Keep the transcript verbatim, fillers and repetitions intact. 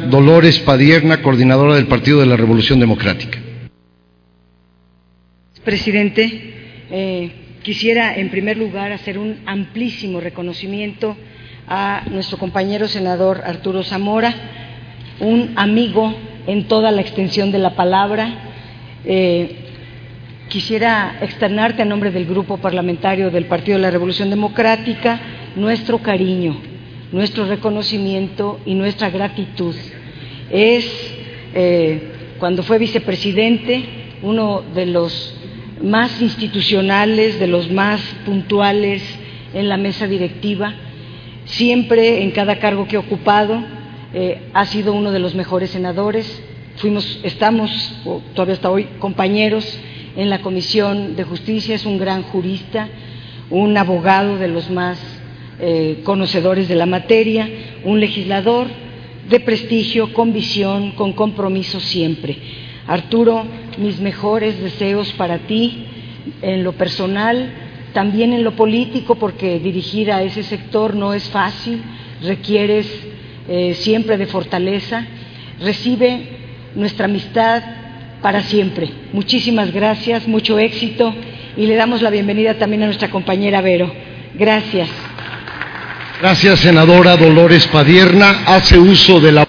Dolores Padierna, coordinadora del Partido de la Revolución Democrática. Presidente, eh, quisiera en primer lugar hacer un amplísimo reconocimiento a nuestro compañero senador Arturo Zamora, un amigo en toda la extensión de la palabra. Eh, quisiera externarte a nombre del Grupo Parlamentario del Partido de la Revolución Democrática nuestro cariño, nuestro reconocimiento y nuestra gratitud. Es, eh, cuando fue vicepresidente, uno de los más institucionales, de los más puntuales en la mesa directiva. Siempre, en cada cargo que ha ocupado, eh, ha sido uno de los mejores senadores. Fuimos, estamos, o todavía hasta hoy, compañeros en la Comisión de Justicia. Es un gran jurista, un abogado de los más eh, conocedores de la materia, un legislador de prestigio, con visión, con compromiso siempre. Arturo, mis mejores deseos para ti, en lo personal, también en lo político, porque dirigir a ese sector no es fácil, requieres eh, siempre de fortaleza. Recibe nuestra amistad para siempre. Muchísimas gracias, mucho éxito, y le damos la bienvenida también a nuestra compañera Vero. Gracias. Gracias, senadora Dolores Padierna. Hace uso de la